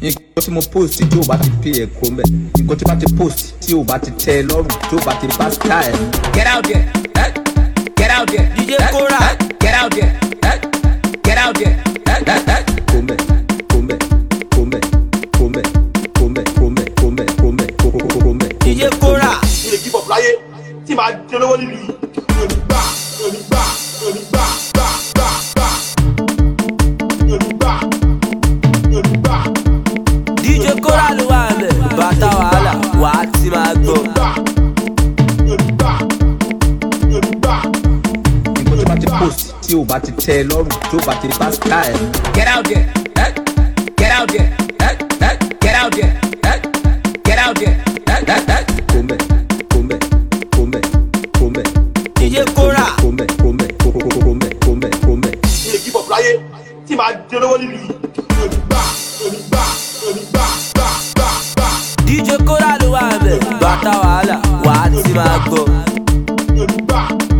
nǹkan tí mo post tí o bá ti pay ẹ̀ kó mẹ́ nǹkan tí bá ti post tí o bá ti tẹ́ ẹ lọ́rùn tí o bá ti bá style. Get out there, get out there, DJ Kora, get out there, get out there, kó mẹ́ kó mẹ́ kó mẹ́ kó mẹ́ kó mẹ́ kó mẹ́ kó mẹ́ kó mẹ́ kó mẹ́. DJ Kora. mo lè give up láyé tí màá jẹ lọ́wọ́ nílùú yìí mi ò ní gbà mi ò ní gbà mi ò ní gbà gbà gbà gbà mi ò ní gbà mi ò ní gbà. DJ Kora ló wà ń bẹ̀ bàtà wàhálà wà á ti máa gbọ́. mi ò ní gbà mi ò ní gbà. nǹkan tí bá ti post tí o bá ti tẹ́ ẹ lọ́rùn tí o bá ti bá style. Get out there, get out there, get out there, get out there, kó mẹ́ kó mẹ́ kó mẹ́ kó mẹ́. DJ Kora. kó mẹ́ kó mẹ́ kó mẹ́ kó mẹ́ kó mẹ́. mo lè give up láyé tí màá jẹ lọ́wọ́ nílùú yìí mi ò ní gbà mi ò ní gbà mi ò ní gbà gbà gbà gbà. DJ Kora ló wà ń bẹ̀ bàtà wàhálà wà á ti máa gbọ́. mi ò ní gbà.